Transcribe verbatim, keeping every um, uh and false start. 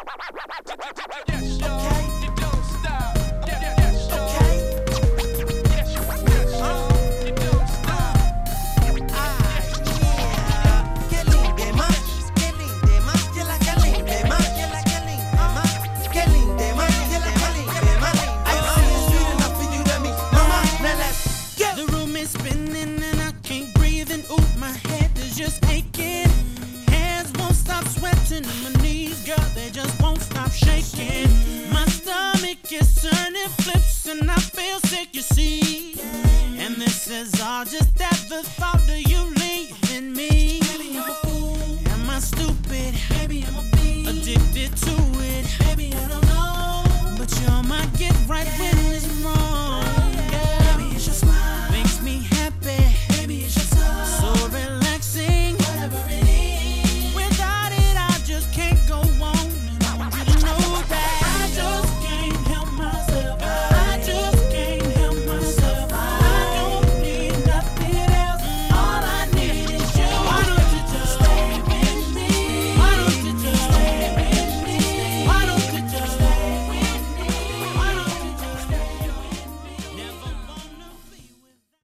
Yes, y'all. Okay. You don't stop. Yeah, yeah, yes, y'all. Okay. Yes, yes, y'all. You don't stop. Ah, yeah. Qué lindo más, qué lindo más, que la que lindo más, que la que lindo más, qué lindo más, que la que lindo más. I see it's sweet enough for you to me, mama. Now let's go. The room is spinning and I can't breathe, and ooh, my head is just aching. Hands won't stop sweating, my knees, girl, they just won't stop shaking. My stomach is turning flips and I feel sick, you see. And this is all just at the thought of you leaving me. Baby, I'm a fool. Am I stupid? Baby, I'm a fiend. Addicted to it? Baby, I don't know. But you're my get right when